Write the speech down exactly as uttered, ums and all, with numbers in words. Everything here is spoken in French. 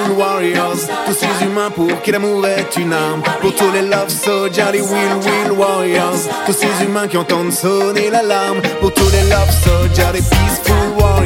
peaceful warriors. Tous ces humains pour qui l'amour est une arme. Pour tous les love soldiers, les will will warriors. Tous ces humains qui entendent sonner l'alarme. Pour tous les love soldiers, les peaceful warriors.